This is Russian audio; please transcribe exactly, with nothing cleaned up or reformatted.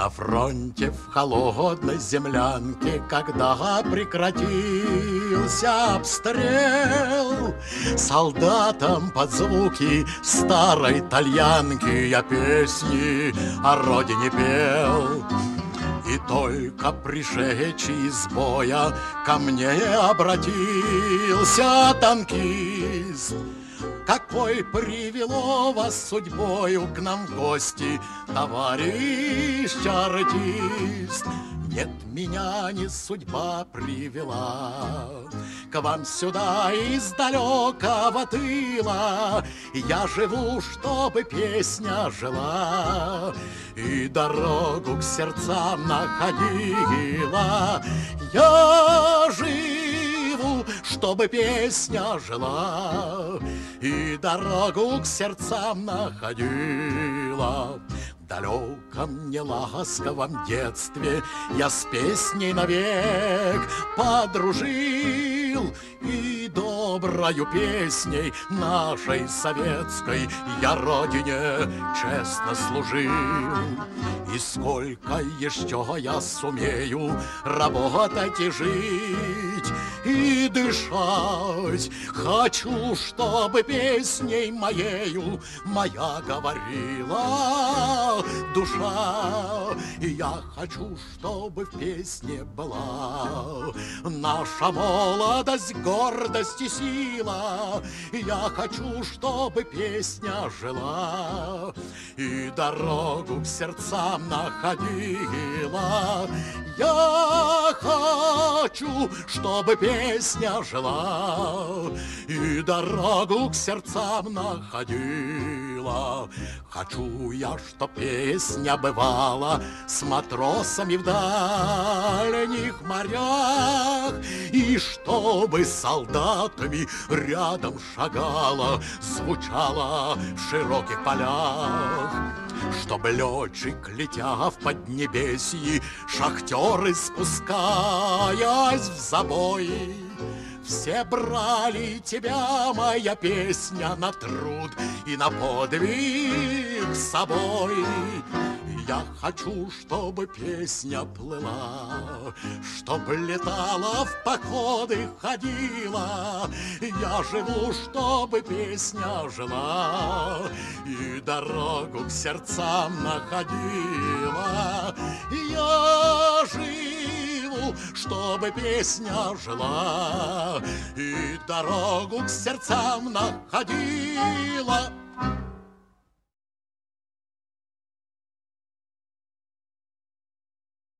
На фронте в холодной землянке, когда прекратился обстрел, солдатам под звуки старой тальянки я песни о родине пел. И только пришедший из боя ко мне обратился танкист: какой привело вас судьбою к нам в гости, товарищ артист? Нет, меня не судьба привела к вам сюда из далекого тыла. Я живу, чтобы песня жила и дорогу к сердцам находила. Я живу, чтобы песня жила и дорогу к сердцам находила. В далеком неласковом детстве я с песней навек подружил, и доброю песней нашей советской я родине честно служил. И сколько еще я сумею работать и жить, и дышать, хочу, чтобы песней моею моя говорила душа. И я хочу, чтобы в песне была наша молодость, гордость и сила. И я хочу, чтобы песня жила и дорогу к сердцам находила. Я хочу, чтобы песня жила и дорогу к сердцам находила. Хочу я, чтоб песня бывала с матросами в дальних морях, и чтобы с солдатами рядом шагала, звучала в широких полях. Чтоб летчик, летя в поднебесье, шахтеры, спускаясь в забой, все брали тебя, моя песня, на труд и на подвиг с собой. Я хочу, чтобы песня плыла, чтоб летала, в походы ходила. Я живу, чтобы песня жила и дорогу к сердцам находила. Я живу, чтобы песня жила и дорогу к сердцам находила.